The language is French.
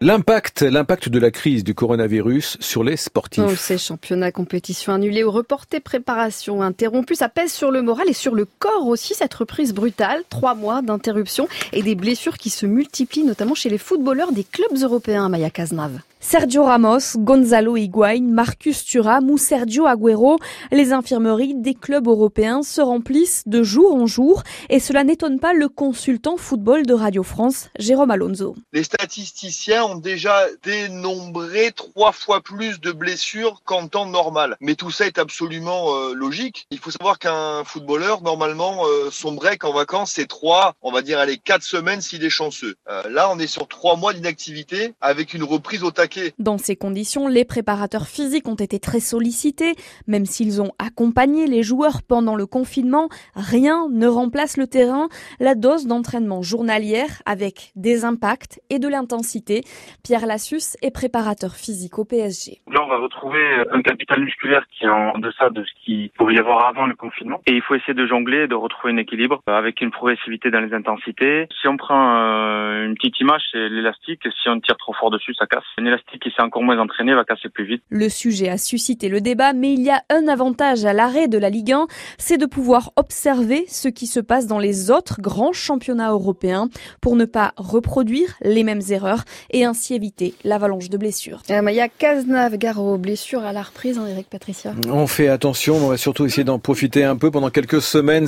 L'impact de la crise du coronavirus sur les sportifs. Ces championnats, compétitions annulées ou reportées, préparations interrompues, ça pèse sur le moral et sur le corps aussi, cette reprise brutale. 3 mois d'interruption et des blessures qui se multiplient, notamment chez les footballeurs des clubs européens, Maya Cazenave. Sergio Ramos, Gonzalo Higuaín, Marcus Thuram ou Sergio Agüero, les infirmeries des clubs européens se remplissent de jour en jour et cela n'étonne pas le consultant football de Radio France, Jérôme Alonso. Les statisticiens ont déjà dénombré 3 fois plus de blessures qu'en temps normal. Mais tout ça est absolument logique. Il faut savoir qu'un footballeur, normalement, son break en vacances, c'est 4 semaines s'il est chanceux. Là, on est sur 3 mois d'inactivité avec une reprise au taquet. Dans ces conditions, les préparateurs physiques ont été très sollicités. Même s'ils ont accompagné les joueurs pendant le confinement, rien ne remplace le terrain. La dose d'entraînement journalière avec des impacts et de l'intensité. Pierre Lassus est préparateur physique au PSG. Là, on va retrouver un capital musculaire qui est en deçà de ce qu'il pouvait y avoir avant le confinement. Et il faut essayer de jongler, de retrouver un équilibre avec une progressivité dans les intensités. Si on prend une petite image, c'est l'élastique. Si on tire trop fort dessus, ça casse. Un élastique qui s'est encore moins entraîné va casser plus vite. Le sujet a suscité le débat, mais il y a un avantage à l'arrêt de la Ligue 1, c'est de pouvoir observer ce qui se passe dans les autres grands championnats européens pour ne pas reproduire les mêmes erreurs et ainsi éviter l'avalanche de blessures. Maya Cazenave, gare aux blessures à la reprise, Eric Patricia. On fait attention, on va surtout essayer d'en profiter un peu pendant quelques semaines.